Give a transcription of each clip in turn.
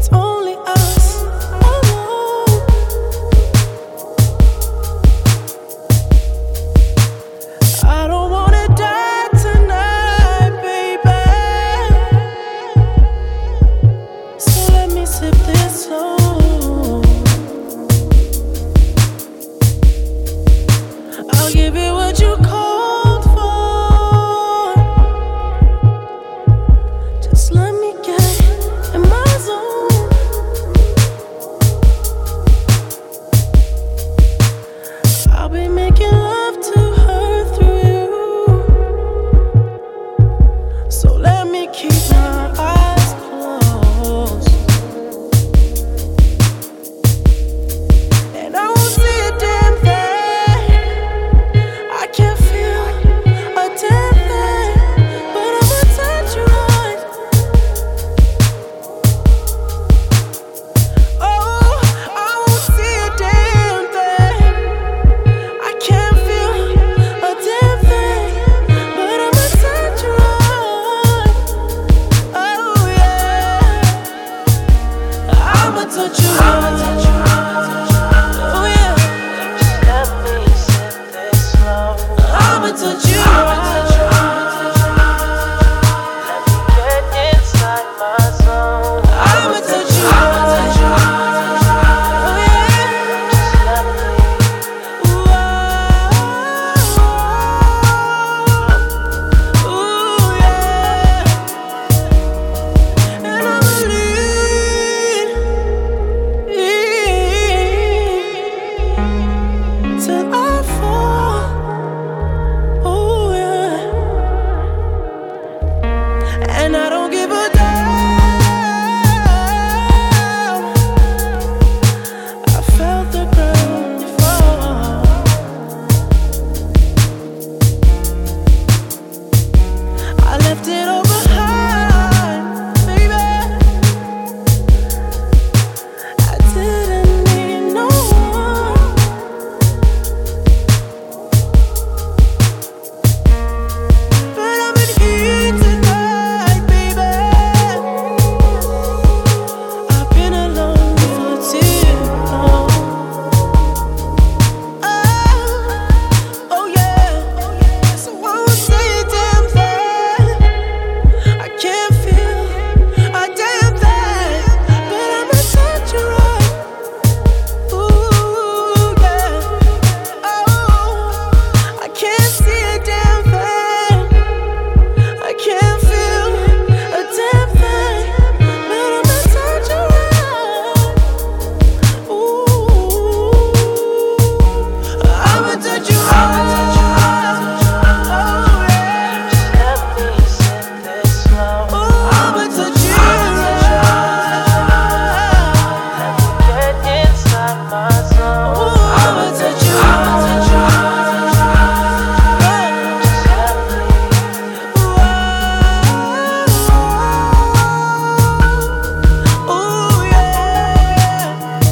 only us alone. I don't wanna die tonight, baby. So let me sip this slow. I'll give you what you called for. Just let me get in my zone. I'll be making love to her through you. So let me keep my eyes closed, and I won't see a damn thing. I can't feel a damn thing, but I'ma touch you right. Oh, I won't see a damn thing. I can't feel a damn thing, but I'ma touch you right. Oh yeah, I'ma touch you right. Oh yeah, let me sip this slow. I'ma touch you right. Let me get inside my zone. I'ma touch you right. Oh yeah, let me. Ooh, ooh yeah, and I'ma leave till I fall. Oh yeah, and I don't give a damn. I felt the ground fall. I left it all behind, baby. I didn't need no one, but I'm in here tonight, baby. I've been alone for too long. Oh yeah, so I won't say a damn thing. I can't feel a damn thing, but I'ma touch you right. Ooh yeah, oh, I can't see a damn thing. I can't feel a damn thing, but I'ma touch you right. Ooh, I'ma touch you right. Oh yeah, let me sip this slow. Ooh, I'ma touch you right. Let me get inside my zone. Ooh, I'ma touch you right. Ooh yeah.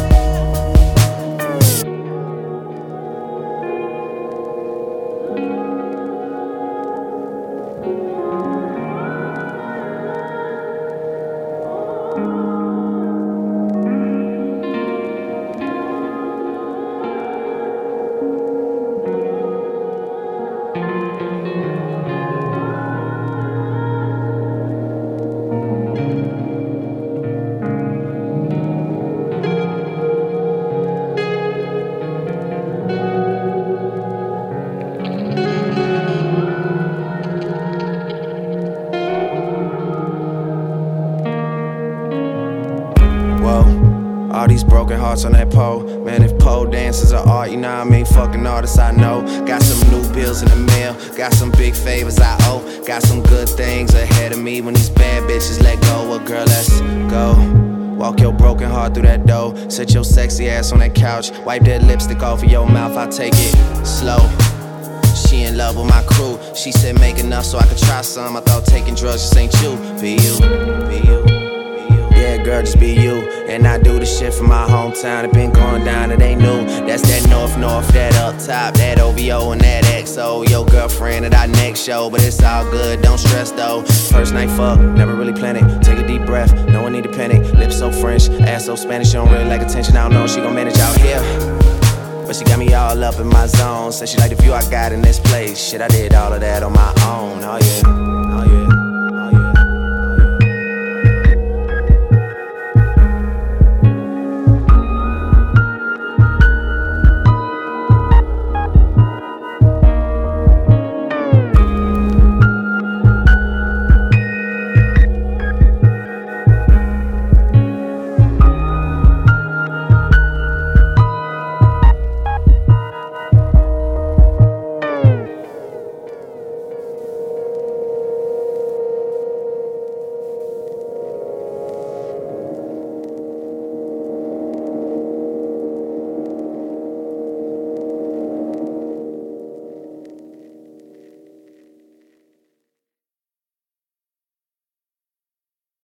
Whoa, all these broken hearts on that pole. Man, if pole dances are art, you know what I mean? Fucking artists I know. Got some new bills in the mail, got some big favors I owe. Got some good things ahead of me when these bad bitches let go. Well, girl, let's go. Walk your broken heart through that door. Sit your sexy ass on that couch. Wipe that lipstick off of your mouth, I'll take it slow. She in love with my crew. She said make enough so I could try some. I thought taking drugs just ain't you. Be you, be you. Yeah, girl, just be you. And I do the shit from my hometown. It been going down, it ain't new. That's that north, that up top, that OVO and that XO. Your girlfriend at our next show, but it's all good, don't stress though. First night fuck, never really planned it. Take a deep breath, no one need to panic. Lips so French, ass so Spanish, she don't really like attention. I don't know if she gon' manage out here, but she got me all up in my zone. Said she like the view I got in this place. Shit, I did all of that on my own, oh yeah.